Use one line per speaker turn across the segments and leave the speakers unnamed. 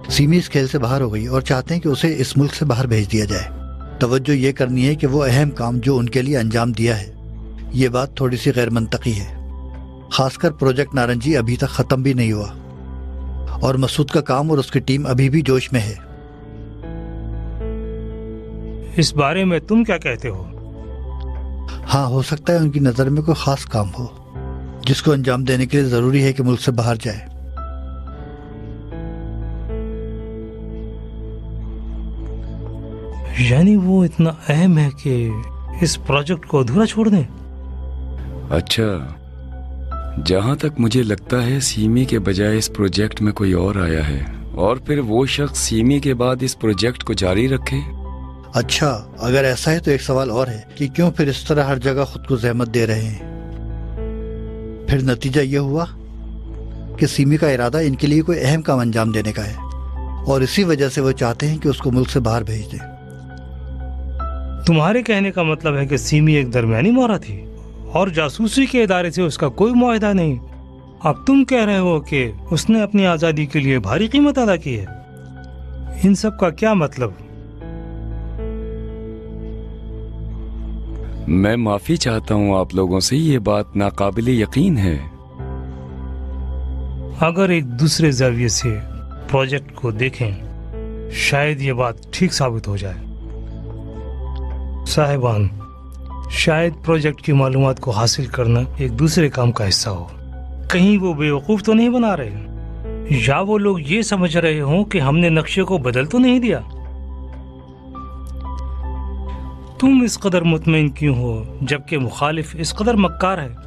Semi इस खेल से बाहर हो गई और चाहते हैं कि उसे इस मुल्क से बाहर भेज दिया जाए। तवज्जो ये करनी है कि वो अहम काम जो उनके लिए अंजाम दिया है, ये बात थोड़ी सी गैर मंतकी है। खासकर प्रोजेक्ट नारंगी अभी तक खत्म भी नहीं हुआ और मसूद का काम और उसकी टीम अभी भी जोश में है।
इस बारे में तुम क्या कहते हो?
हाँ, हो सकता है उनकी नजर में कोई खास काम हो जिसको अंजाम देने के लिए जरूरी है कि मुल्क से बाहर जाए।
यानी वो इतना अहम है कि इस प्रोजेक्ट को अधूरा छोड़ दें?
अच्छा, जहां तक मुझे लगता है सीमी के बजाय इस प्रोजेक्ट में कोई और आया है और फिर वो शख्स सीमी के बाद इस प्रोजेक्ट को जारी रखे।
अच्छा, अगर ऐसा है तो एक सवाल और है कि क्यों फिर इस तरह हर जगह खुद को जहमत दे रहे हैं? फिर नतीजा ये हुआ कि सीमी का इरादा इनके लिए कोई अहम काम अंजाम देने का है और इसी वजह से वो चाहते हैं कि उसको मुल्क से बाहर भेज दें।
तुम्हारे कहने का मतलब है कि सीमी एक दरमियानी मोहरा थी और जासूसी के इदारे से उसका कोई मुआहदा नहीं। अब तुम कह रहे हो कि उसने अपनी आजादी के लिए भारी कीमत अदा की है। इन सब का क्या मतलब?
मैं माफी चाहता हूँ आप लोगों से, ये बात नाकाबिले यकीन है।
अगर एक दूसरे जरिए से प्रोजेक्ट को देखें, शायद ये बात ठीक साबित हो जाए। साहिबान, शायद प्रोजेक्ट की मालूमात को हासिल करना एक दूसरे काम का हिस्सा हो। कहीं वो बेवकूफ तो नहीं बना रहे, या वो लोग ये समझ रहे हों कि हमने नक्शे को बदल तो नहीं दिया। तुम इस कदर मुतमईन क्यों हो जबकि मुखालिफ इस कदर मक्कार है?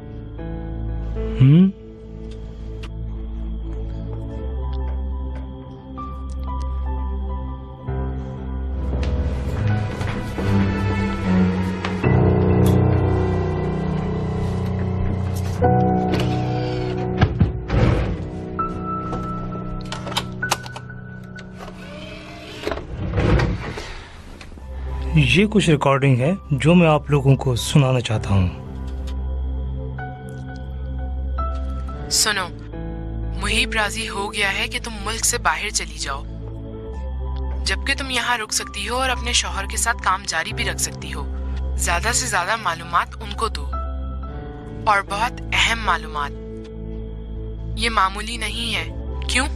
ये कुछ रिकॉर्डिंग है जो मैं आप लोगों को सुनाना चाहता हूँ।
सुनो, मुहीब राजी हो गया है कि तुम मुल्क से बाहर चली जाओ, जबकि तुम यहाँ रुक सकती हो और अपने शौहर के साथ काम जारी भी रख सकती हो। ज्यादा से ज्यादा मालूमात उनको दो, और बहुत अहम मालूमात। ये मामूली नहीं है। क्यों?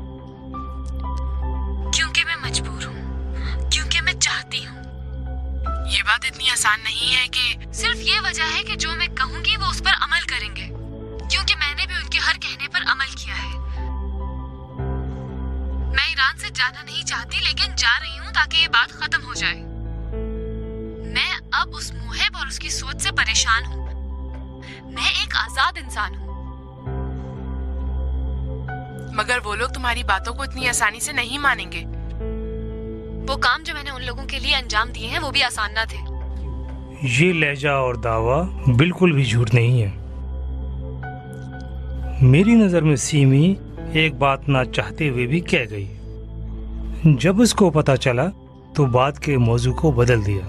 क्योंकि मैं मजबूर हूँ, क्योंकि मैं चाहती हूँ।
ये बात इतनी आसान नहीं है कि
सिर्फ ये वजह है कि जो मैं कहूँगी वो उस पर अमल करेंगे, क्योंकि मैंने भी उनके हर कहने पर अमल किया है। मैं ईरान से जाना नहीं चाहती, लेकिन जा रही हूँ ताकि ये बात खत्म हो जाए। मैं अब उस मुहिब और उसकी सोच से परेशान हूँ। मैं एक आजाद इंसान हूँ।
मगर वो लोग तुम्हारी बातों को इतनी आसानी से नहीं मानेंगे।
वो काम जो मैंने उन लोगों के लिए अंजाम दिए हैं वो भी आसान ना थे।
ये लहजा और दावा बिल्कुल भी झूठ नहीं है। मेरी नजर में सीमी एक बात ना चाहते हुए भी कह गई। जब उसको पता चला तो बात के मौजू को बदल दिया।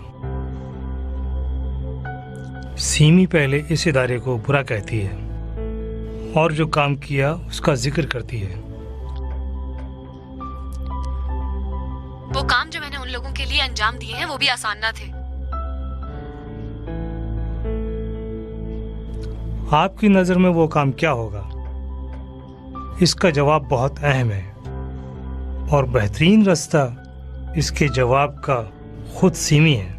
सीमी पहले इस इदारे को बुरा कहती है और जो काम किया उसका जिक्र करती है।
वो काम जो मैंने उन लोगों के लिए अंजाम दिए हैं वो भी आसान ना थे।
आपकी नजर में वो काम क्या होगा? इसका जवाब बहुत अहम है और बेहतरीन रास्ता इसके जवाब का खुद सीमी है।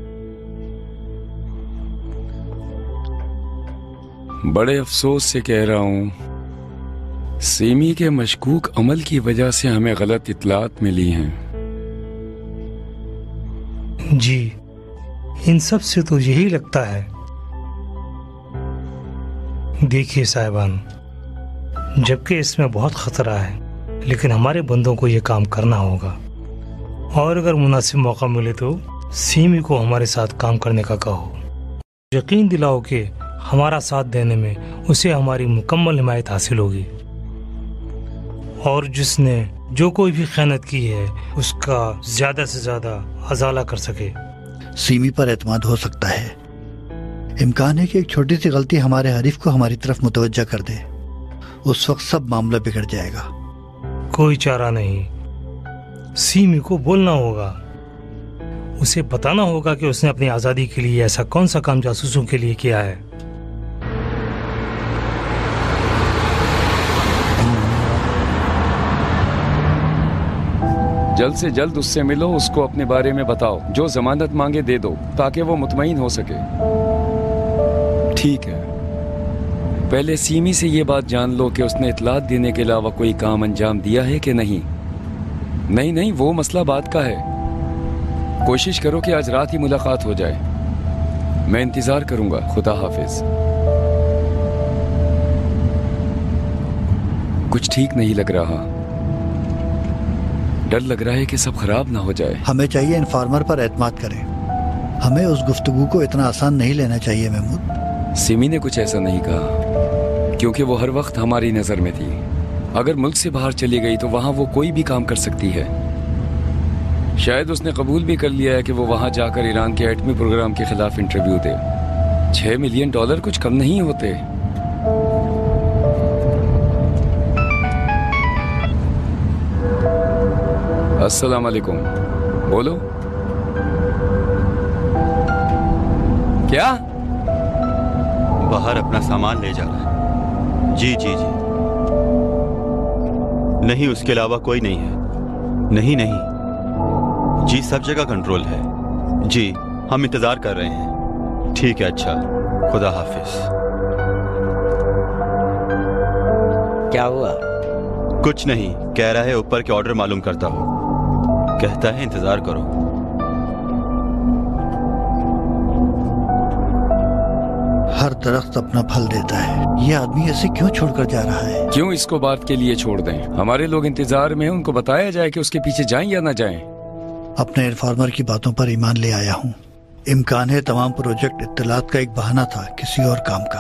बड़े अफसोस से कह रहा हूँ, सीमी के मशकूक अमल की वजह से हमें गलत इत्तलात मिली हैं।
जी, इन सब से तो यही लगता है। देखिए साहिबान, जबकि इसमें बहुत खतरा है, लेकिन हमारे बंदों को ये काम करना होगा और अगर मुनासिब मौका मिले तो सीमी को हमारे साथ काम करने का कहो। यकीन दिलाओ कि हमारा साथ देने में उसे हमारी मुकम्मल हिमायत हासिल होगी और जिसने जो कोई भी खयानत की है उसका ज्यादा से ज्यादा अजाला कर सके।
सीमी पर एतमाद हो सकता है। इम्कान है कि एक छोटी सी गलती हमारे हरीफ को हमारी तरफ मुतवज्जा कर दे। उस वक्त सब मामला बिगड़ जाएगा।
कोई चारा नहीं, सीमी को बोलना होगा, उसे बताना होगा कि उसने अपनी आजादी के लिए ऐसा कौन सा काम जासूसों के लिए किया है।
जल्द से जल्द उससे मिलो, उसको अपने बारे में बताओ, जो जमानत मांगे दे दो ताकि वो मुतमईन हो सके। ठीक है, पहले सीमी से ये बात जान लो कि उसने इतलात देने के अलावा कोई काम अंजाम दिया है कि नहीं। नहीं, वो मसला बात का है। कोशिश करो कि आज रात ही मुलाकात हो जाए। मैं इंतजार करूंगा। खुदा हाफिज। कुछ ठीक नहीं लग रहा, डर लग रहा है कि सब खराब ना हो जाए।
हमें चाहिए इन्फॉर्मर पर एतमाद करें। हमें उस गुफ्तगू को इतना आसान नहीं लेना चाहिए महमूद।
सिमी ने कुछ ऐसा नहीं कहा क्योंकि वो हर वक्त हमारी नजर में थी। अगर मुल्क से बाहर चली गई तो वहां वो कोई भी काम कर सकती है। शायद उसने कबूल भी कर लिया है कि वो वहां जाकर ईरान के एटमी प्रोग्राम के खिलाफ इंटरव्यू दे। $6 मिलियन कुछ कम नहीं होते। अस्सलाम वालेकुम। बोलो। क्या?
बाहर अपना सामान ले जा रहा है। जी। नहीं, उसके अलावा कोई नहीं है। नहीं जी, सब जगह कंट्रोल है। जी, हम इंतजार कर रहे हैं। ठीक है, अच्छा, खुदा हाफिज।
क्या हुआ?
कुछ नहीं, कह रहा है ऊपर के ऑर्डर मालूम करता हो। कहता है इंतजार करो।
हर दरख्त अपना फल देता है। ये आदमी ऐसे क्यों छोड़कर जा रहा है?
क्यों इसको बात के लिए छोड़ दें? हमारे लोग इंतजार में हैं, उनको बताया जाए कि उसके पीछे जाएं या ना जाएं।
अपने इन्फॉर्मर की बातों पर ईमान ले आया हूँ। इम्कान है तमाम प्रोजेक्ट इत्तलात का एक बहाना था किसी और काम का,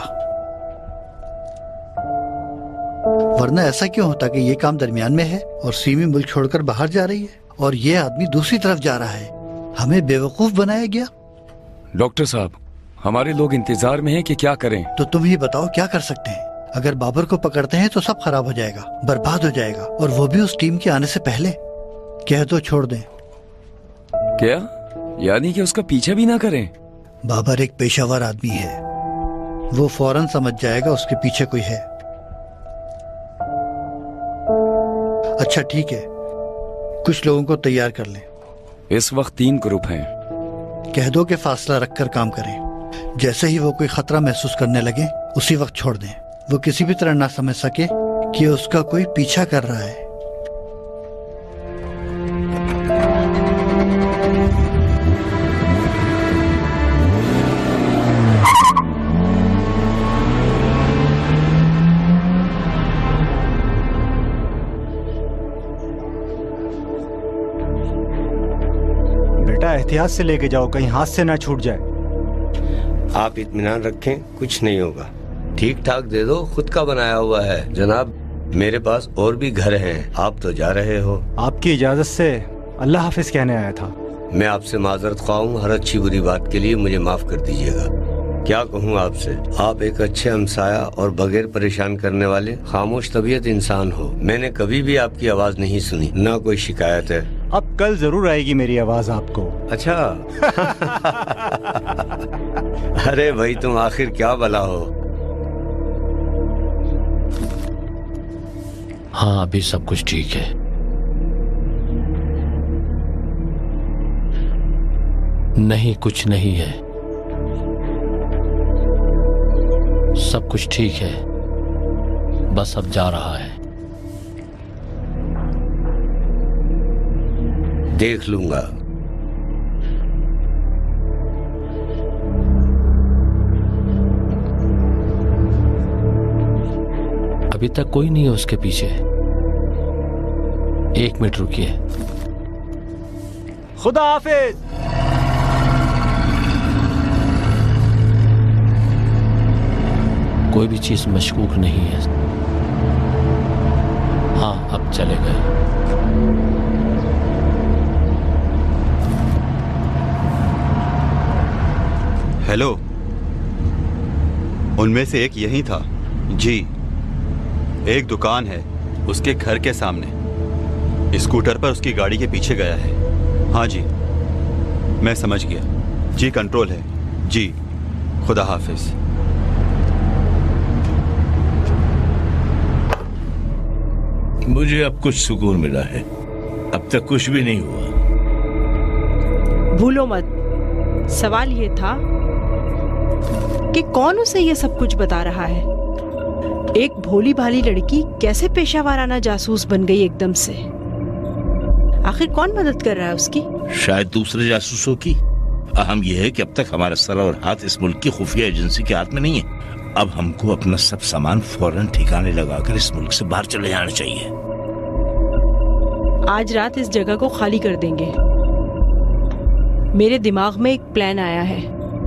वरना ऐसा क्यों होता कि ये काम दरमियान में है और सीमी मुल्क छोड़कर बाहर जा रही है और ये आदमी दूसरी तरफ जा रहा है। हमें बेवकूफ बनाया गया।
डॉक्टर साहब, हमारे लोग इंतजार में हैं कि क्या करें।
तो तुम ही बताओ क्या कर सकते हैं। अगर बाबर को पकड़ते हैं तो सब खराब हो जाएगा, बर्बाद हो जाएगा, और वो भी उस टीम के आने से पहले। कह दो छोड़ दें।
क्या? यानी कि उसका पीछा भी ना करें?
बाबर एक पेशावर आदमी है, वो फौरन समझ जाएगा उसके पीछे कोई है। अच्छा ठीक है, कुछ लोगों को तैयार कर लें।
इस वक्त 3 ग्रुप हैं।
कह दो कि फासला रखकर काम करें। जैसे ही वो कोई खतरा महसूस करने लगे उसी वक्त छोड़ दें। वो किसी भी तरह ना समझ सके कि उसका कोई पीछा कर रहा है।
बेटा एहतियात से लेके जाओ, कहीं हाथ से ना छूट जाए।
आप इत्मीनान रखें, कुछ नहीं होगा। ठीक ठाक दे दो, खुद का बनाया हुआ है। जनाब, मेरे पास और भी घर हैं, आप तो जा रहे हो।
आपकी इजाजत से अल्लाह हाफिज कहने आया था।
मैं आपसे माजरत ख्वाह हूँ, हर अच्छी बुरी बात के लिए मुझे माफ कर दीजिएगा। क्या कहूँ आपसे, आप एक अच्छे हमसाया और बगैर परेशान करने वाले खामोश तबीयत इंसान हो। मैंने कभी भी आपकी आवाज नहीं सुनी, ना कोई शिकायत है।
अब कल जरूर आएगी मेरी आवाज आपको।
अच्छा अरे भाई, तुम आखिर क्या भला हो।
हाँ, अभी सब कुछ ठीक है। नहीं, कुछ नहीं है, सब कुछ ठीक है, बस अब जा रहा है।
देख लूंगा।
अभी तक कोई नहीं है उसके पीछे। 1 मिनट रुकिए।
खुदा हाफिज।
कोई भी चीज मशकूक नहीं है। हाँ, अब चले गए।
हेलो, उनमें से एक यही था। जी, एक दुकान है उसके घर के सामने। स्कूटर पर उसकी गाड़ी के पीछे गया है। हाँ जी, मैं समझ गया जी। कंट्रोल है जी। खुदा हाफिज।
मुझे अब कुछ सुकून मिला है। अब तक कुछ भी नहीं हुआ।
भूलो मत, सवाल ये था कि कौन उसे ये सब कुछ बता रहा है। एक भोली भाली लड़की कैसे पेशा वाराना जासूस बन गई एकदम से? आखिर कौन मदद कर रहा है उसकी?
शायद दूसरे जासूसों की। अहम यह है कि अब तक हमारा सर और हाथ इस मुल्क की खुफिया एजेंसी के हाथ में नहीं है। अब हमको अपना सब सामान फौरन ठिकाने लगाकर इस मुल्क से बाहर चले जाना चाहिए।
आज रात इस जगह को खाली कर देंगे। मेरे दिमाग में एक प्लान आया है।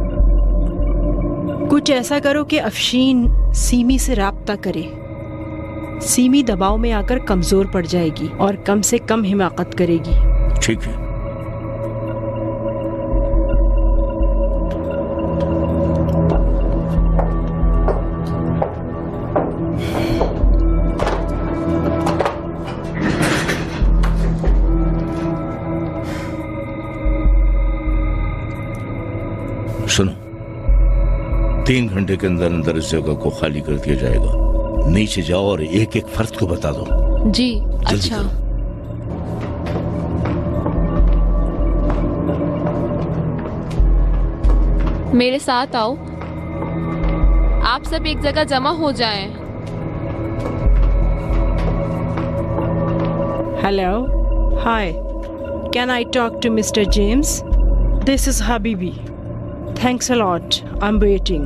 कुछ ऐसा करो कि अफशीन सीमी से राब्ता करे। सीमी दबाव में आकर कमजोर पड़ जाएगी और कम से कम हिमाकत करेगी।
ठीक है। सुनो, 3 घंटे के अंदर अंदर इस जगह को खाली कर दिया जाएगा। नीचे जाओ और एक एक फर्द को बता दो।
जी अच्छा। मेरे साथ आओ। आप सब एक जगह जमा हो जाएं।
Hello, hi, can I talk to mister James? This is Habibi. Thanks a lot. I'm waiting.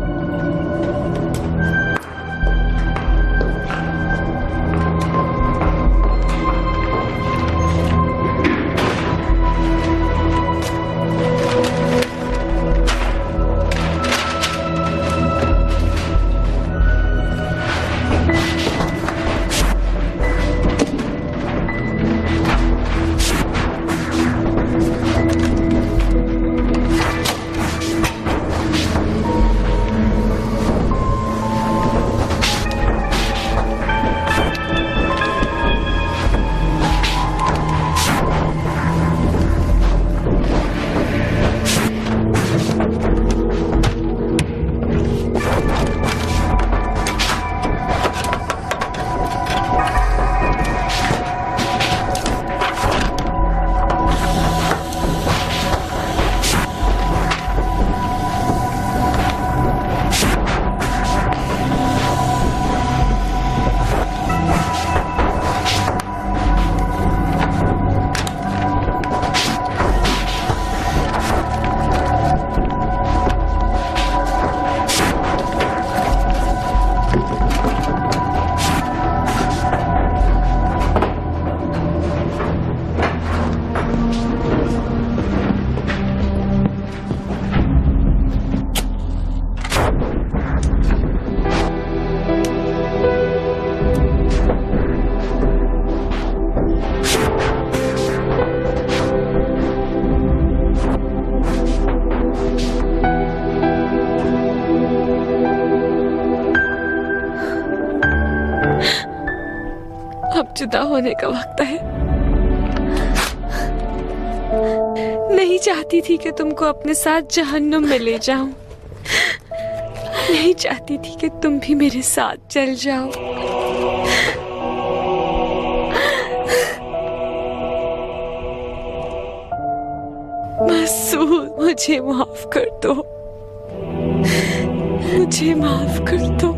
जुदा होने का वक्त है। नहीं चाहती थी कि तुमको अपने साथ जहन्नुम में ले जाऊं। नहीं चाहती थी कि तुम भी मेरे साथ चल जाओ। मसूद, मुझे माफ कर दो। मुझे माफ कर दो।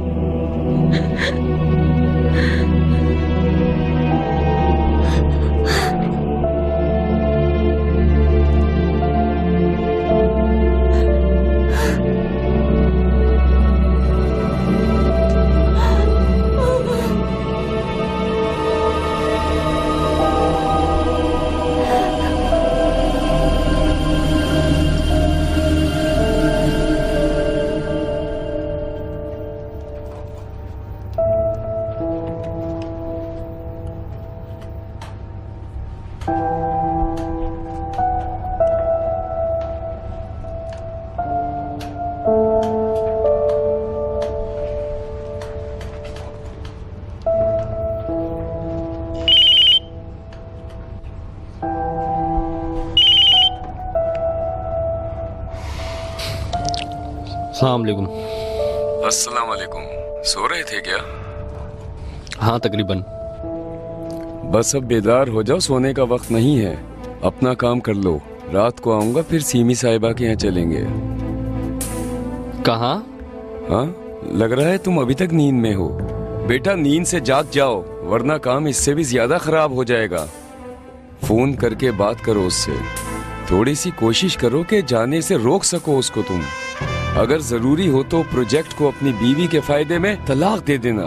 अस्सलाम वालेकुम।
अस्सलाम वालेकुम। सो रहे थे क्या?
हाँ तकरीबन।
बस अब बेदार हो जाओ, सोने का वक्त नहीं है। अपना काम कर लो, रात को आऊंगा, फिर सीमी साहिबा के यहाँ चलेंगे।
कहाँ?
हाँ, लग रहा है तुम अभी तक नींद में हो। बेटा नींद से जाग जाओ, वरना काम इससे भी ज्यादा खराब हो जाएगा। फोन करके बात करो उससे, थोड़ी सी कोशिश करो कि जाने से रोक सको उसको तुम। अगर जरूरी हो तो प्रोजेक्ट को अपनी बीवी के फायदे में तलाक दे देना।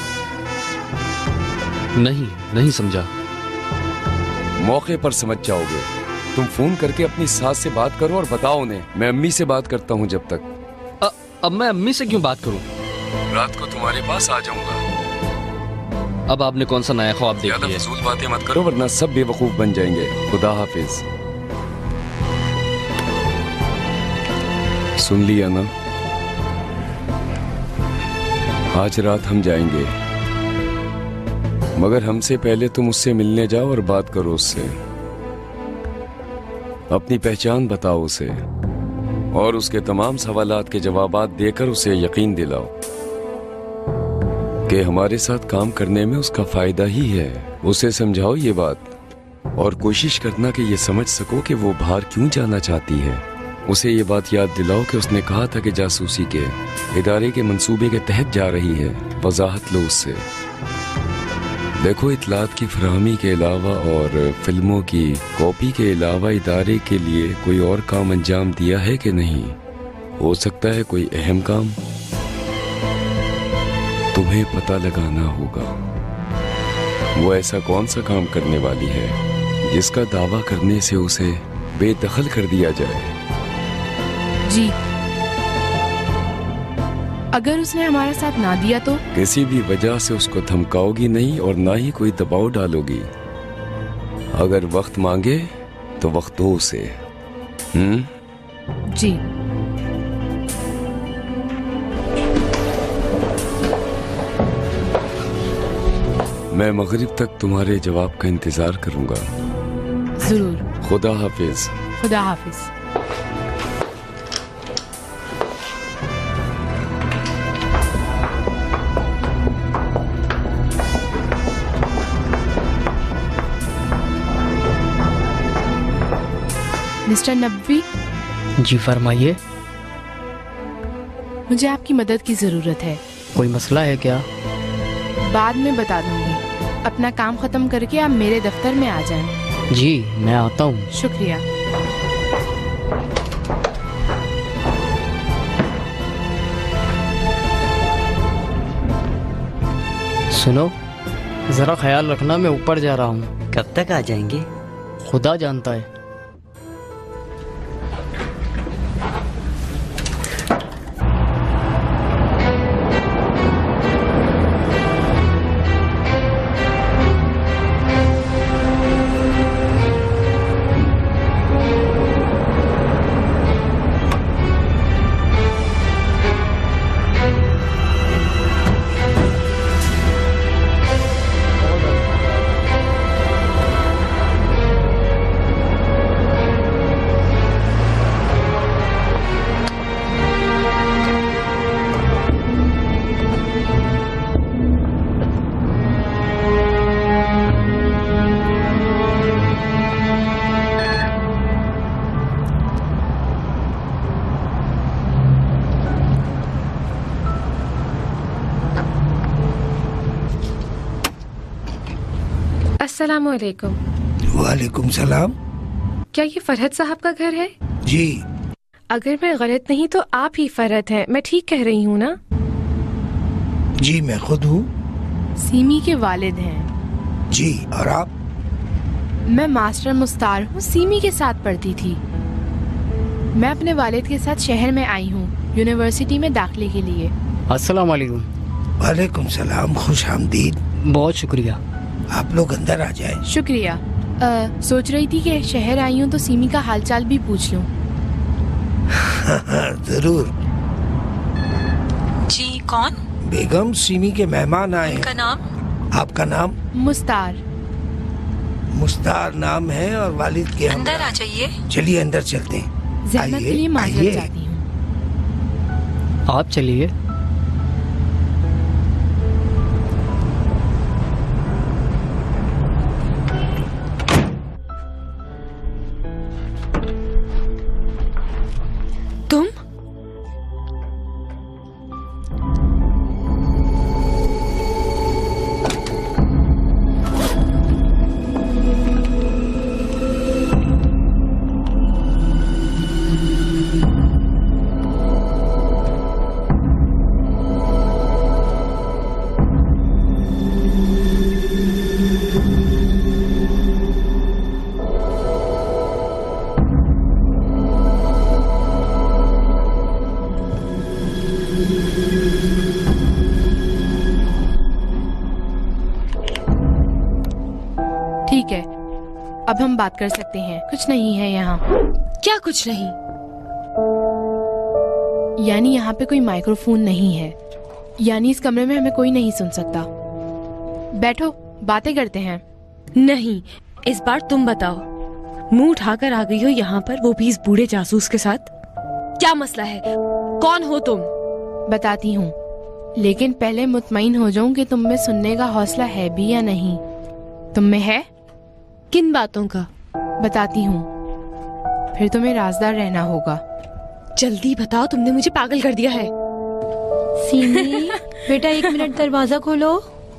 नहीं समझा।
मौके पर समझ जाओगे। तुम फोन करके अपनी सास से बात करो और बताओ उन्हें। मैं अम्मी से बात करता हूँ जब तक।
अब मैं अम्मी से क्यों बात करूँ?
रात को तुम्हारे पास आ जाऊंगा।
अब आपने कौन सा नया ख्वाब देख लिया?
ज्यादा फजूल बातें मत करो वरना सब बेवकूफ बन जाएंगे। खुदा हाफिज। सुन लिया ना, आज रात हम जाएंगे, मगर हमसे पहले तुम उससे मिलने जाओ और बात करो उससे। अपनी पहचान बताओ उसे और उसके तमाम सवालात के जवाबात देकर उसे यकीन दिलाओ कि हमारे साथ काम करने में उसका फायदा ही है। उसे समझाओ ये बात और कोशिश करना कि ये समझ सको कि वो बाहर क्यों जाना चाहती है। उसे ये बात याद दिलाओ कि उसने कहा था कि जासूसी के इदारे के मंसूबे के तहत जा रही है। वजाहत लो उससे। देखो, इतलात की फराहमी के अलावा और फिल्मों की कॉपी के अलावा इदारे के लिए कोई और काम अंजाम दिया है कि नहीं? हो सकता है कोई अहम काम। तुम्हें पता लगाना होगा वो ऐसा कौन सा काम करने वाली है जिसका दावा करने से उसे बेदखल कर दिया जाए।
जी, अगर उसने हमारा साथ ना दिया तो?
किसी भी वजह से उसको धमकाओगी नहीं और ना ही कोई दबाव डालोगी। अगर वक्त मांगे तो वक्त दो उसे।
जी।
मैं मगरिब तक तुम्हारे जवाब का इंतजार करूंगा।
जरूर।
खुदा हाफिज।
खुदा हाफिज। मिस्टर नबवी।
जी फरमाइए।
मुझे आपकी मदद की जरूरत है।
कोई मसला है क्या?
बाद में बता दूंगी। अपना काम खत्म करके आप मेरे दफ्तर में आ जाएं।
जी मैं आता हूँ।
शुक्रिया।
सुनो, जरा ख्याल रखना, मैं ऊपर जा रहा हूँ।
कब तक आ जाएंगे?
खुदा जानता है।
अस्सलामुअलैकुम।
वालेकुम सलाम।
क्या ये फरहत साहब का घर है?
जी।
अगर मैं गलत नहीं तो आप ही फरहत हैं, मैं ठीक कह रही हूँ ना?
जी मैं खुद हूँ।
सीमी के वालिद हैं।
जी, और आप?
मैं मास्टर मुस्तार हूँ, सीमी के साथ पढ़ती थी। मैं अपने वालिद के साथ शहर में आई हूँ यूनिवर्सिटी में दाखिले के लिए।
अस्सलाम वालेकुम।
वालेकुम सलाम, खुश आमदीद।
बहुत शुक्रिया।
आप लोग अंदर आ जाएं।
शुक्रिया। सोच रही थी कि शहर आई हूँ तो सीमी का हालचाल भी पूछ लूँ।
जरूर।
जी कौन?
बेगम, सीमी के मेहमान आए।
उनका नाम?
आपका नाम?
मुस्तार।
मुस्तार नाम है और वालिद के
अंदर आ जाइए।
चलिए अंदर चलते हैं।
ज़हमत के लिए माजरत चाहती हूँ।
आप चलिए।
तुम? ठीक है, अब हम बात कर सकते हैं। कुछ नहीं है यहाँ।
क्या कुछ नहीं?
यानी यहाँ पे कोई माइक्रोफोन नहीं है, यानी इस कमरे में हमें कोई नहीं सुन सकता। बैठो, बातें करते हैं।
नहीं, इस बार तुम बताओ। मुंह उठाकर आ गई हो यहाँ पर, वो भी इस बूढ़े जासूस के साथ। क्या मसला है? कौन हो तुम?
बताती हूँ, लेकिन पहले मुतमईन हो जाऊं कि तुम में सुनने का हौसला है भी या नहीं। तुम में है?
किन बातों का?
बताती हूँ, फिर तुम्हें राज़दार रहना होगा।
जल्दी बताओ, तुमने मुझे पागल कर दिया है।
सीमी, बेटा 1 मिनट दरवाजा खोलो।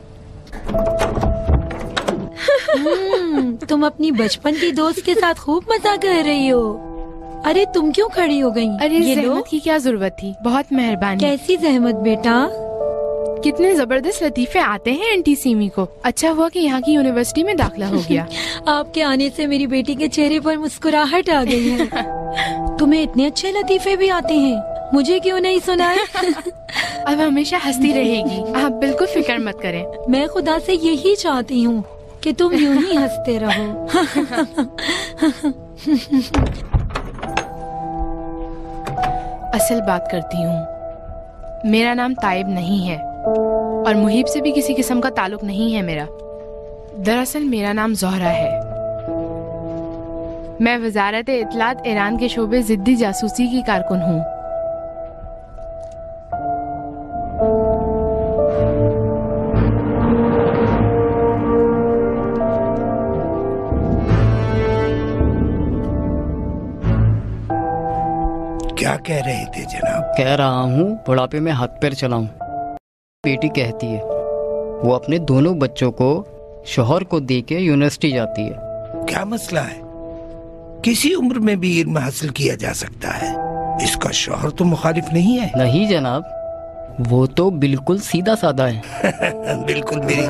तुम अपनी बचपन की दोस्त के साथ खूब मजा कर रही हो। अरे तुम क्यों खड़ी हो गई?
अरे
ये
ज़हमत की क्या जरूरत थी, बहुत मेहरबानी।
कैसी ज़हमत बेटा?
कितने जबरदस्त लतीफे आते हैं आंटी सीमी को। अच्छा हुआ कि यहाँ की यूनिवर्सिटी में दाखिला हो गया।
आपके आने से मेरी बेटी के चेहरे पर मुस्कुराहट आ गई है। तुम्हें इतने अच्छे लतीफे भी आते हैं, मुझे क्यों नहीं सुनाए?
अब हमेशा हंसती रहेगी, आप बिल्कुल फिक्र मत करें।
मैं खुदा से यही चाहती हूँ कि तुम यूं ही हंसते रहो।
असल बात करती हूँ, मेरा नाम ताइब नहीं है और मुहिब से भी किसी किस्म का ताल्लुक नहीं है मेरा। दरअसल मेरा नाम ज़ोहरा है। मैं वजारत इत्तलात ईरान के शोबे जिद्दी जासूसी की कारकुन हूँ।
क्या कह रहे थे जनाब?
कह रहा हूँ बुढ़ापे में हाथ पैर चलाऊं। बेटी कहती है वो अपने दोनों बच्चों को शोहर को देके यूनिवर्सिटी जाती है।
क्या मसला है? किसी उम्र में भी इल्म हासिल किया जा सकता है। इसका शोहर तो मुखालिफ नहीं है।
नहीं जनाब, वो तो बिल्कुल सीधा साधा है।
बिल्कुल मेरी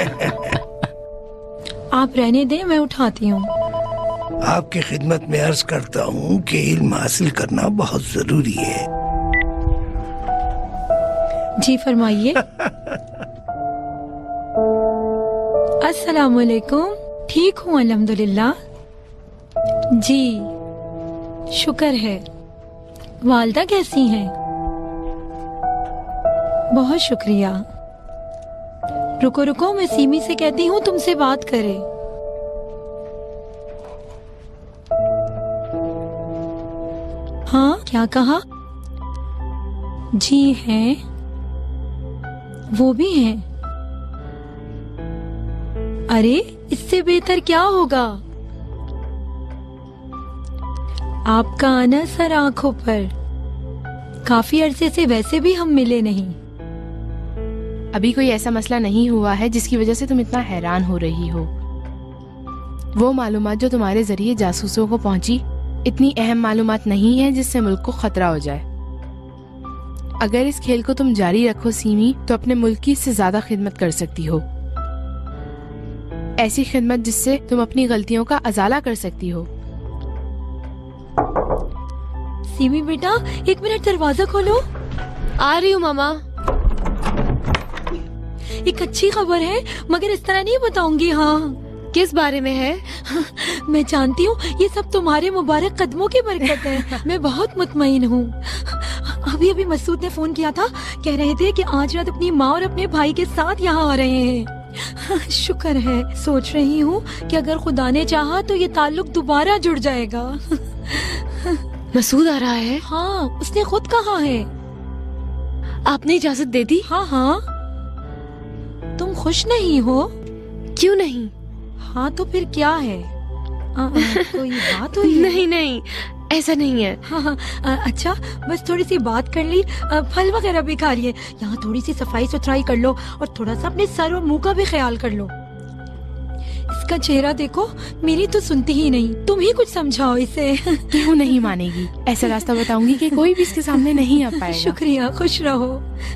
आप रहने दें, मैं उठाती हूँ।
आपकी खिदमत में अर्ज करता हूँ कि इल्म हासिल करना बहुत जरूरी है।
जी फरमाइए। अस्सलाम वालेकुम। ठीक हूँ अल्हम्दुलिल्लाह। जी शुक्र है। वालदा कैसी हैं? बहुत शुक्रिया। रुको रुको, मैं सीमी से कहती हूँ तुमसे बात करे। हाँ क्या कहा? जी हैं, वो भी हैं। अरे इससे बेहतर क्या होगा? आपका आना सर आंखों पर। काफी अरसे से वैसे भी हम मिले नहीं।
अभी कोई ऐसा मसला नहीं हुआ है जिसकी वजह से तुम इतना हैरान हो रही हो। वो मालूमात जो तुम्हारे जरिए जासूसों को पहुंची इतनी अहम मालूमात नहीं है जिससे मुल्क को खतरा हो जाए। अगर इस खेल को तुम जारी रखो सीमी, तो अपने मुल्क की इससे ज्यादा खिदमत कर सकती हो। ऐसी खिदमत जिससे तुम अपनी गलतियों का अजाला कर सकती हो।
सीमी बेटा 1 मिनट दरवाजा खोलो।
आ रही हूँ मामा।
एक अच्छी खबर है, मगर इस तरह नहीं बताऊंगी। हाँ
किस बारे में है?
मैं जानती हूँ ये सब तुम्हारे मुबारक कदमों की बरकत है। मैं बहुत मुतमईन हूँ। अभी अभी मसूद ने फोन किया था, कह रहे थे कि आज रात अपनी माँ और अपने भाई के साथ यहाँ आ रहे हैं। शुक्र है। सोच रही हूँ कि अगर खुदा ने चाहा तो ये ताल्लुक दोबारा जुड़ जाएगा।
मसूद आ रहा है?
हाँ, उसने खुद कहा है।
आपने इजाजत दे दी?
हाँ हाँ। तुम खुश नहीं हो?
क्यों नहीं?
हाँ तो फिर क्या है? कोई बात हुई है?
नहीं नहीं, ऐसा नहीं है।
हाँ, अच्छा बस थोड़ी सी बात कर ली, फल वगैरह भी खा लिए, यहाँ थोड़ी सी सफाई सुथराई कर लो और थोड़ा सा अपने सर और मुंह का भी ख्याल कर लो। इसका चेहरा देखो, मेरी तो सुनती ही नहीं, तुम ही कुछ समझाओ इसे।
क्यों नहीं मानेगी? ऐसा रास्ता बताऊंगी कि कोई भी इसके सामने नहीं आ पाएगा।
शुक्रिया, खुश रहो।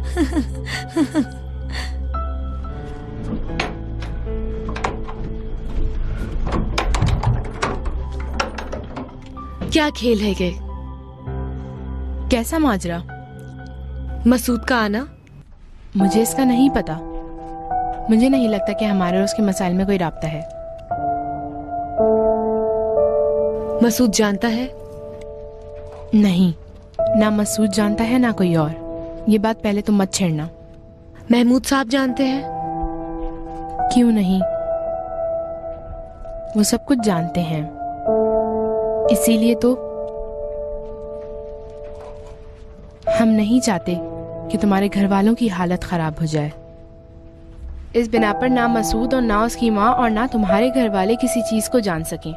क्या खेल है ये? कैसा माजरा? मसूद का आना? मुझे इसका नहीं पता। मुझे नहीं लगता कि हमारे और उसके मसाइल में कोई राब्ता है। मसूद जानता है? नहीं, ना मसूद जानता है ना कोई और। ये बात पहले तुम मत छेड़ना। महमूद साहब जानते हैं? क्यों नहीं, वो सब कुछ जानते हैं। इसीलिए तो हम नहीं चाहते कि तुम्हारे घर वालों की हालत खराब हो जाए। इस बिना पर ना मसूद और ना उसकी माँ और ना तुम्हारे घर वाले किसी चीज को जान सकें।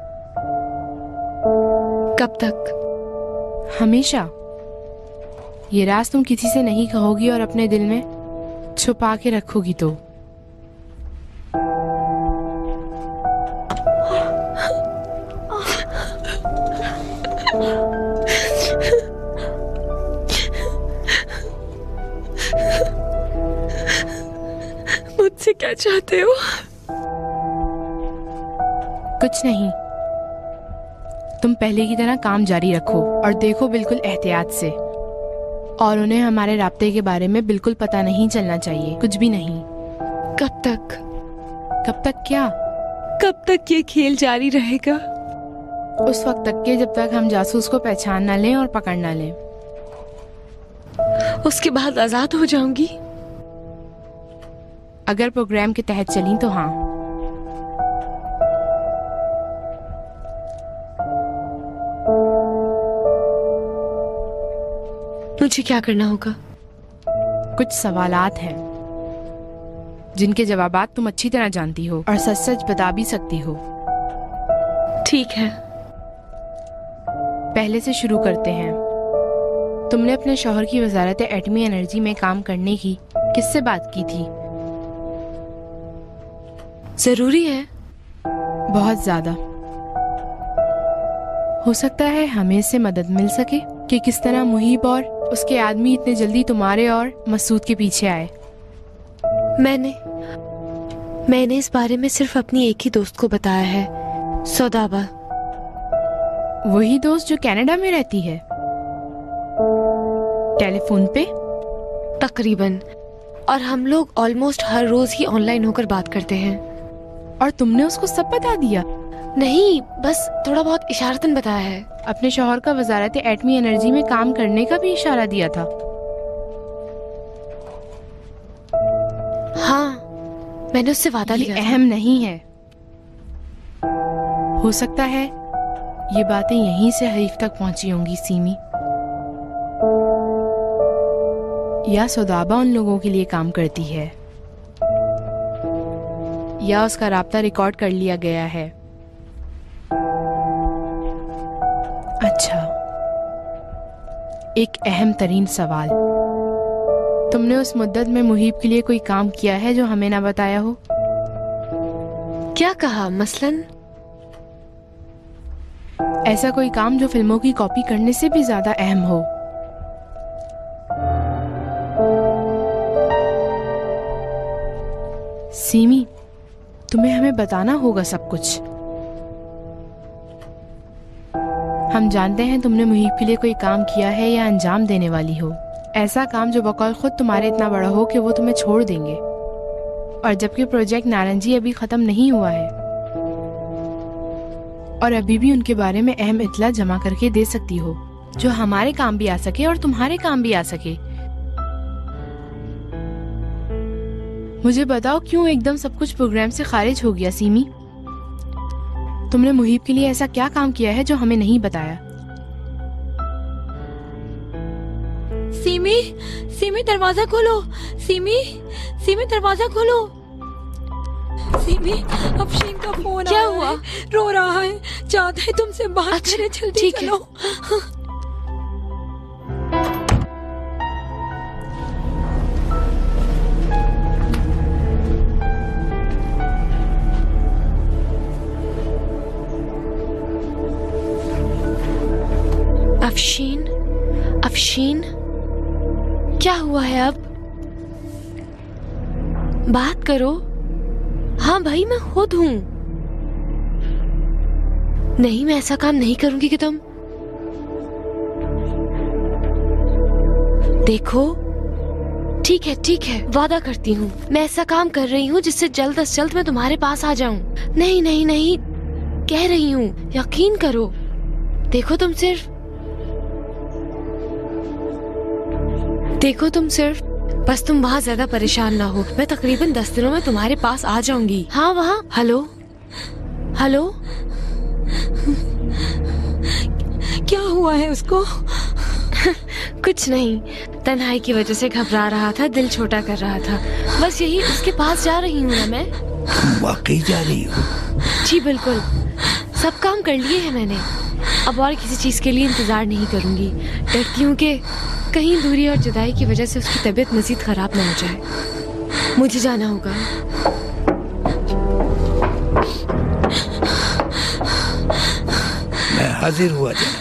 कब तक? हमेशा। ये राज तुम किसी से नहीं कहोगी और अपने दिल में छुपा के रखोगी तो। मुझसे क्या चाहते हो? कुछ नहीं, तुम पहले की तरह काम जारी रखो और देखो बिल्कुल एहतियात से। और उन्हें हमारे राब्ते के बारे में बिल्कुल पता नहीं चलना चाहिए, कुछ भी नहीं। कब तक? कब तक क्या? कब तक ये खेल जारी रहेगा? उस वक्त तक के जब तक हम जासूस को पहचान ना लें और पकड़ ना लें। उसके बाद आजाद हो जाऊंगी? अगर प्रोग्राम के तहत चली तो हाँ। मुझे क्या करना होगा? कुछ सवालात हैं जिनके जवाबात तुम अच्छी तरह जानती हो और सच सच बता भी सकती हो। ठीक है, पहले से शुरू करते हैं। तुमने अपने शौहर की वजारत एटमी एनर्जी में काम करने की किससे बात की थी? जरूरी है? बहुत ज्यादा। हो सकता है हमें इससे मदद मिल सके कि किस तरह मुहीब और उसके आदमी इतने जल्दी तुम्हारे और मसूद के पीछे आए। मैंने इस बारे में सिर्फ अपनी एक ही दोस्त को बताया है, सौदाबा। वही दोस्त जो कनाडा में रहती है? टेलीफोन पे? तकरीबन। और हम लोग ऑलमोस्ट हर रोज ही ऑनलाइन होकर बात करते हैं। और तुमने उसको सब बता दिया? नहीं, बस थोड़ा बहुत इशारतन बताया है। अपने शौहर का वजारत एटमी एनर्जी में काम करने का भी इशारा दिया था? हाँ, मैंने उससे वादा लिया। अहम नहीं है। हो सकता है ये बातें यहीं से हरीफ तक पहुंची होंगी सीमी, या सौदाबा उन लोगों के लिए काम करती है, या उसका राब्ता रिकॉर्ड कर लिया गया है। अच्छा, एक अहम तरीन सवाल। तुमने उस मुद्दत में मुहीब के लिए कोई काम किया है जो हमें ना बताया हो? क्या कहा मसलन? ऐसा कोई काम जो फिल्मों की कॉपी करने से भी ज्यादा अहम हो। सीमी, तुम्हें हमें बताना होगा सब कुछ। हम जानते हैं तुमने मुहीब के लिए कोई काम किया है या अंजाम देने वाली हो, ऐसा काम जो बकौल खुद तुम्हारे इतना बड़ा हो कि वो तुम्हें छोड़ देंगे। और जबकि प्रोजेक्ट नारंगी अभी खत्म नहीं हुआ है और अभी भी उनके बारे में अहम इत्तला जमा करके दे सकती हो जो हमारे काम भी आ सके और तुम्हारे काम भी आ सके। मुझे बताओ क्यों एकदम सब कुछ प्रोग्राम से खारिज हो गया सीमी? तुमने मुहीब के लिए ऐसा क्या काम किया है जो हमें नहीं बताया?
सीमी, सीमी दरवाजा खोलो। सीमी, सीमी दरवाजा खोलो। सीमी, अफशीन का फोन
क्या
आया
हुआ?
है, रो रहा है, चाहता है तुमसे बात करे। जल्दी
ठीक है।
चलो।
अफशीन, अफशीन, क्या हुआ है अब? बात करो। हाँ भाई, मैं खुद हूँ। नहीं, मैं ऐसा काम नहीं करूंगी कि तुम देखो। ठीक है, वादा करती हूँ मैं ऐसा काम कर रही हूँ जिससे जल्द से जल्द मैं तुम्हारे पास आ जाऊं। नहीं नहीं नहीं, कह रही हूँ, यकीन करो। देखो तुम सिर्फ बस तुम वहाँ ज्यादा परेशान ना हो। मैं तकरीबन 10 दिनों में तुम्हारे पास आ जाऊंगी। हाँ वहाँ। हेलो हेलो,
क्या हुआ है उसको?
कुछ नहीं, तन्हाई की वजह से घबरा रहा था, दिल छोटा कर रहा था, बस यही। उसके पास जा रही हूँ ना मैं।
वाकई जा रही हो?
जी बिल्कुल, सब काम कर लिए हैं मैंने। अब और किसी चीज के लिए इंतजार नहीं करूंगी। डरती हूँ कि कहीं दूरी और जुदाई की वजह से उसकी तबीयत मजीद खराब ना हो जाए। मुझे जाना होगा।
मैं हाजिर हुआ जनाब।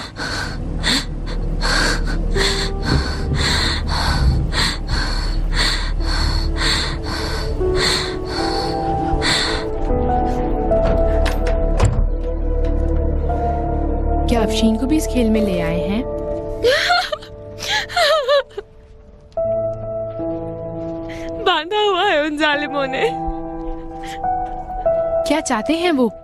क्या अफशीन को भी इस खेल में ले आए हैं? बांधा हुआ है उन जालिमों ने। क्या चाहते हैं वो?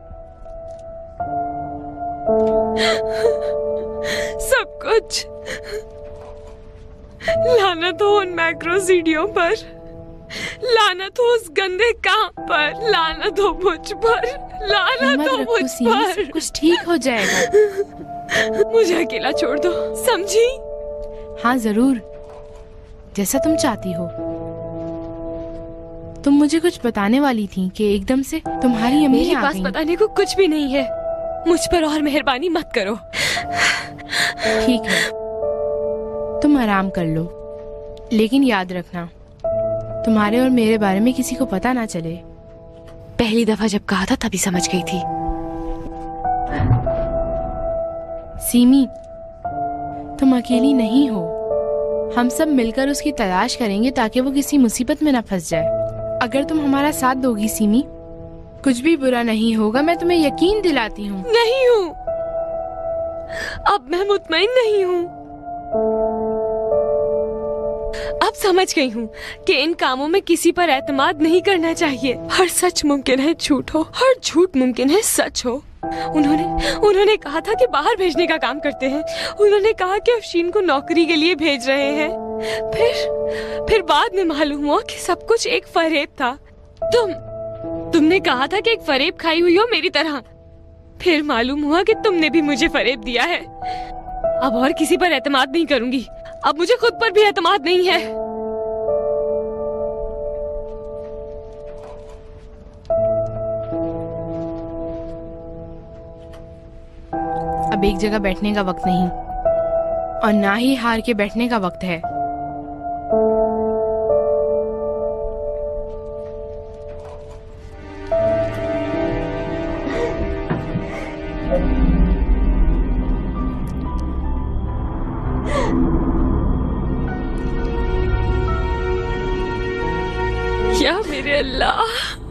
सब कुछ। लानत हो उन मैक्रो सीढ़ियों पर, लानत हो उस गंदे काम पर, लानत हो मुझ पर, लानत हो मुझ पर। कुछ ठीक हो जाएगा। मुझे अकेला छोड़ दो, समझी? हाँ जरूर, जैसा तुम चाहती हो। तुम मुझे कुछ बताने वाली थी कि एकदम से तुम्हारी अम्मी
मेरे
आ
पास
गईं।
बताने को कुछ भी नहीं है। मुझ पर और मेहरबानी मत करो।
ठीक है, तुम आराम कर लो, लेकिन याद रखना तुम्हारे और मेरे बारे में किसी को पता ना चले।
पहली दफा जब कहा था तभी समझ गई थी।
सीमी, तुम अकेली नहीं हो। हम सब मिलकर उसकी तलाश करेंगे ताकि वो किसी मुसीबत में न फंस जाए। अगर तुम हमारा साथ दोगी सीमी, कुछ भी बुरा नहीं होगा, मैं तुम्हें यकीन दिलाती हूँ।
नहीं हूँ, अब मैं मुतमईन नहीं हूँ। अब समझ गई हूँ कि इन कामों में किसी पर एतमाद नहीं करना चाहिए। हर सच मुमकिन है झूठ हो, हर झूठ मुमकिन है सच हो। उन्होंने कहा था कि बाहर भेजने का काम करते हैं। उन्होंने कहा कि अफशीन को नौकरी के लिए भेज रहे हैं। फिर बाद में मालूम हुआ कि सब कुछ एक फरेब था। तुमने कहा था कि एक फरेब खाई हुई हो मेरी तरह। फिर मालूम हुआ कि तुमने भी मुझे फरेब दिया है। अब और किसी पर एतमाद नहीं करूंगी। अब मुझे खुद पर भी एतमाद नहीं है।
अब एक जगह बैठने का वक्त नहीं, और ना ही हार के बैठने का वक्त है।
या मेरे अल्लाह,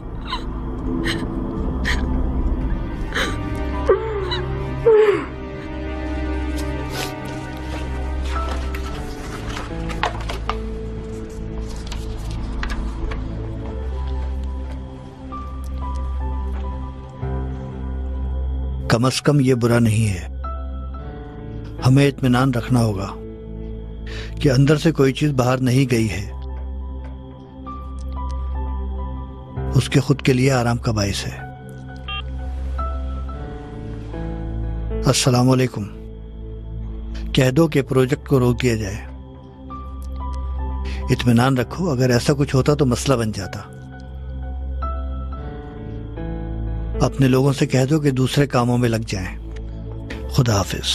कम से कम ये बुरा नहीं है। हमें इत्मीनान रखना होगा कि अंदर से कोई चीज बाहर नहीं गई है। उसके खुद के लिए आराम का बाइस है। अस्सलाम वालेकुम। कह दो कि प्रोजेक्ट को रोक दिया जाए। इत्मीनान रखो, अगर ऐसा कुछ होता तो मसला बन जाता। अपने लोगों से कह दो कि दूसरे कामों में लग जाएं। खुदा हाफिज।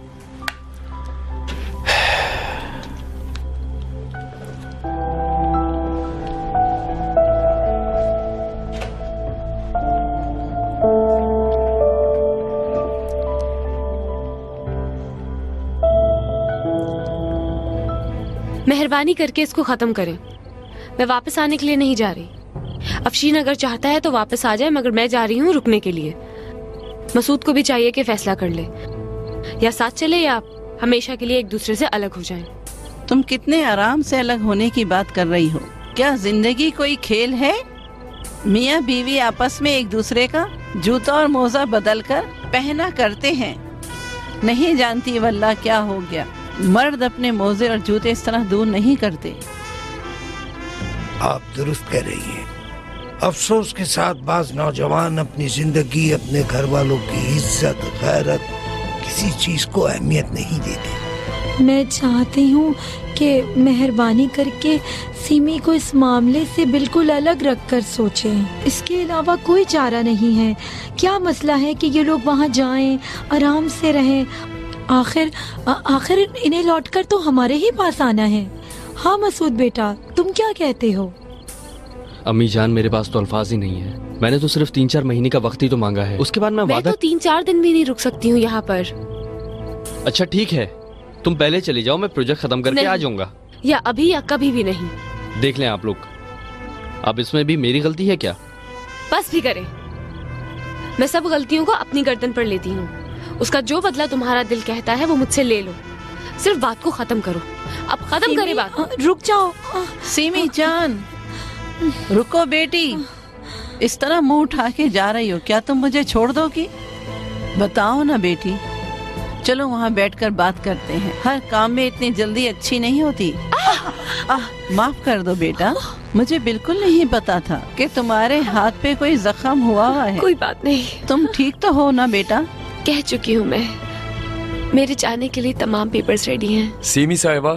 मेहरबानी करके इसको खत्म करें। मैं वापस आने के लिए नहीं जा रही। अफशीन अगर चाहता है तो वापस आ जाए, मगर मैं जा रही हूँ रुकने के लिए। मसूद को भी चाहिए कि फैसला कर ले, या साथ चले या हमेशा के लिए एक दूसरे से अलग हो जाएं।
तुम कितने आराम से अलग होने की बात कर रही हो। क्या जिंदगी कोई खेल है? मियाँ बीवी आपस में एक दूसरे का जूता और मोजा बदल कर पहना करते हैं। नहीं जानती वल्लाह क्या हो गया, मर्द अपने मोजे और जूते इस तरह दूर नहीं करते।
आप दुरुस्त कह रही हैं। अफसोस के साथ बाज नौजवान अपनी जिंदगी, अपने घर वालों की इज्जत, गैरत, किसी चीज को अहमियत नहीं देते।
मैं चाहती हूँ कि मेहरबानी करके सीमी को इस मामले से बिल्कुल अलग रखकर सोचें। इसके अलावा कोई चारा नहीं है। क्या मसला है कि ये लोग वहाँ जाएं, आराम से रहें। आखिर इन्हें लौटकर तो हमारे ही पास आना है। हाँ मसूद बेटा, तुम क्या कहते हो?
अम्मी जान, मेरे पास तो अल्फाज ही नहीं है। मैंने तो सिर्फ 3-4 महीने का वक्त ही तो मांगा है, उसके बाद मैं वादा।
तो 3-4 दिन भी नहीं रुक सकती हूँ यहाँ पर।
अच्छा ठीक है, तुम पहले चली जाओ, मैं प्रोजेक्ट खत्म करके आ जाऊंगा।
या अभी या कभी भी नहीं।
देख लें आप लोग, अब इसमें भी मेरी गलती है क्या?
बस भी करें। मैं सब गलतियों को अपनी गर्दन पर लेती हूँ। उसका जो बदला तुम्हारा दिल कहता है वो मुझसे ले लो। सिर्फ बात को खत्म करो। अब खत्म करे बात।
रुक जाओ
सीमी जान, रुको बेटी। इस तरह मुंह उठा के जा रही हो, क्या तुम मुझे छोड़ दोगी? बताओ ना बेटी। चलो वहाँ बैठकर बात करते हैं। हर काम में इतनी जल्दी अच्छी नहीं होती। माफ कर दो बेटा, मुझे बिल्कुल नहीं पता था कि तुम्हारे हाथ पे कोई जख्म हुआ है।
कोई बात नहीं।
तुम ठीक तो हो ना बेटा?
कह चुकी हूँ मैं। मेरे जाने के लिए तमाम पेपर्स रेडी हैं।
सीमी साहिबा,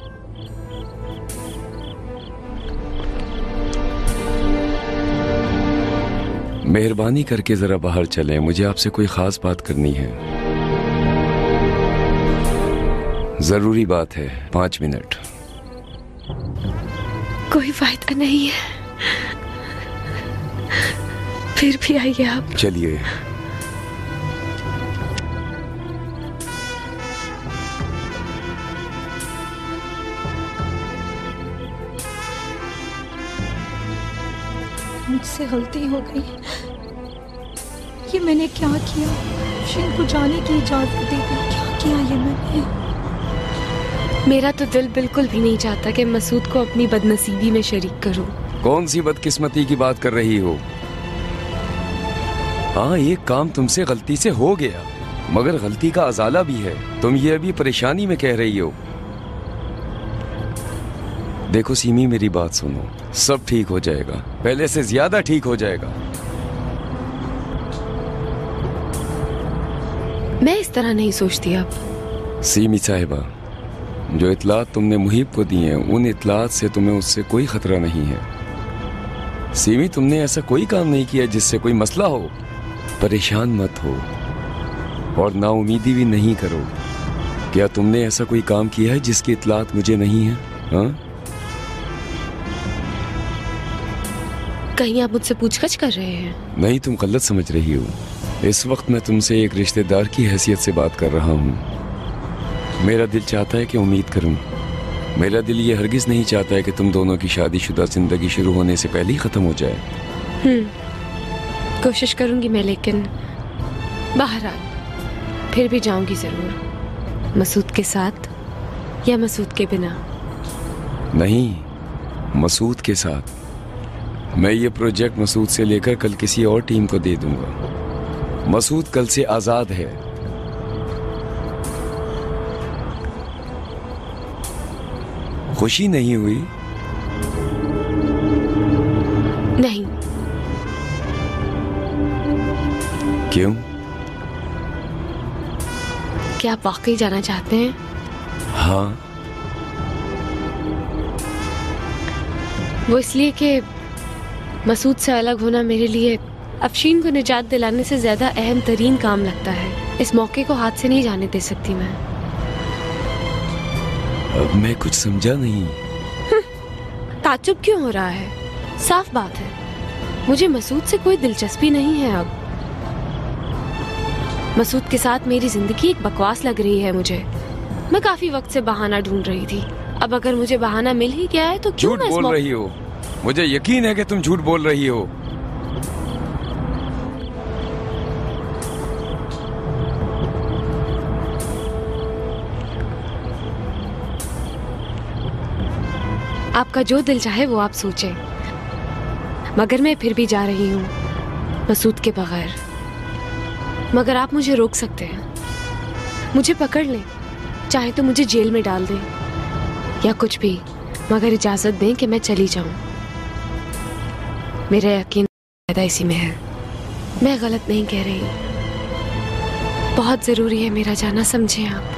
मेहरबानी करके जरा बाहर चलें, मुझे आपसे कोई खास बात करनी है। जरूरी बात है, 5 मिनट।
कोई फायदा नहीं है, फिर भी आइए आप।
चलिए।
मुझसे गलती हो गई। ये मैंने क्या किया? शिन को जाने की इजाजत दे दी। क्या किया ये मैंने?
मेरा तो दिल बिल्कुल भी नहीं चाहता कि मसूद को अपनी बदनसीबी में शरीक करूं।
कौन सी बदकिस्मती की बात कर रही हो? हाँ, एक काम तुमसे गलती से हो गया, मगर गलती का अजाला भी है। तुम ये अभी परेशानी में कह रही हो। देखो सीमी, मेरी बात सुनो, सब ठीक हो जाएगा, पहले से ज्यादा ठीक हो जाएगा।
मैं इस तरह नहीं सोचती अब।
सीमी साहिबा, जो इतलात तुमने मुहिब को दी हैं, उन इतलात से तुम्हें उससे कोई खतरा नहीं है। सीमी, तुमने ऐसा कोई काम नहीं किया जिससे कोई मसला हो। परेशान मत हो और नाउमीदी भी नहीं करो। क्या तुमने ऐसा कोई काम किया है जिसकी इतलात मुझे नहीं है? हाँ?
कहीं आप मुझसे पूछताछ कर रहे हैं?
नहीं, तुम गलत समझ रही हो। इस वक्त मैं तुमसे एक रिश्तेदार की हैसियत से बात कर रहा हूँ। मेरा दिल चाहता है कि उम्मीद करूँ। मेरा दिल ये हरगिज नहीं चाहता है कि तुम दोनों की शादीशुदा जिंदगी शुरू होने से पहले ही खत्म हो जाए।
कोशिश करूंगी मैं, लेकिन बहरहाल फिर भी जाऊंगी जरूर। मसूद के साथ या मसूद के बिना?
नहीं, मसूद के साथ। मैं ये प्रोजेक्ट मसूद से लेकर कल किसी और टीम को दे दूंगा। मसूद कल से आजाद है। खुशी नहीं हुई?
नहीं।
क्यों?
क्या आप वाकई जाना चाहते हैं?
हाँ।
वो इसलिए कि मसूद से अलग होना मेरे लिए अफशीन को निजात दिलाने से ज्यादा अहम तरीन काम लगता है। इस मौके को हाथ से नहीं जाने दे सकती मैं।
अब मैं कुछ समझा नहीं।
ताज्जुब क्यों हो रहा है? साफ बात है, मुझे मसूद से कोई दिलचस्पी नहीं है अब। मसूद के साथ मेरी जिंदगी एक बकवास लग रही है मुझे। मैं काफी वक्त से बहाना ढूंढ रही थी। अब अगर मुझे बहाना मिल ही गया है तो क्यों
झूठ बोल रही हो? मुझे यकीन है कि तुम झूठ बोल रही हो।
आपका जो दिल चाहे वो आप सोचें, मगर मैं फिर भी जा रही हूँ मसूद के बगैर। मगर आप मुझे रोक सकते हैं, मुझे पकड़ लें, चाहे तो मुझे जेल में डाल दें या कुछ भी, मगर इजाजत दें कि मैं चली जाऊं। मेरा यकीन ज्यादा इसी में है। मैं गलत नहीं कह रही। बहुत जरूरी है मेरा जाना, समझे आप?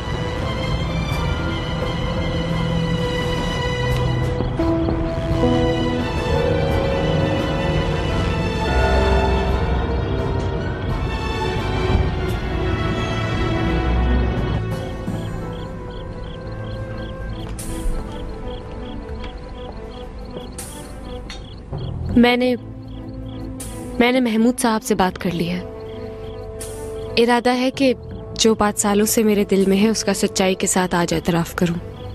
मैंने महमूद साहब से बात कर ली है। इरादा है कि जो बात सालों से मेरे दिल में है उसका सच्चाई के साथ आज एतराफ करूं।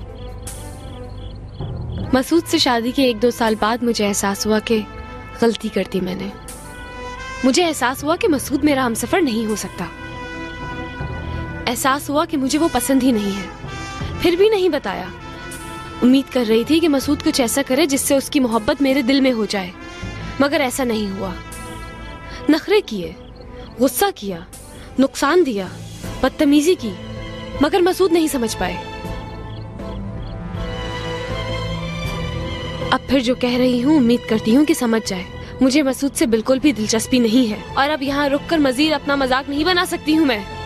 मसूद से शादी के 1-2 साल बाद मुझे एहसास हुआ कि गलती कर दी मैंने। मुझे एहसास हुआ कि मसूद मेरा हमसफर नहीं हो सकता। एहसास हुआ कि मुझे वो पसंद ही नहीं है, फिर भी नहीं बताया। उम्मीद कर रही थी कि मसूद कुछ ऐसा करे जिससे उसकी मोहब्बत मेरे दिल में हो जाए, मगर ऐसा नहीं हुआ। नखरे किए, गुस्सा किया, नुकसान दिया, बदतमीजी की, मगर मसूद नहीं समझ पाए। अब फिर जो कह रही हूँ उम्मीद करती हूँ कि समझ जाए। मुझे मसूद से बिल्कुल भी दिलचस्पी नहीं है और अब यहाँ रुककर मजीद अपना मजाक नहीं बना सकती हूँ मैं।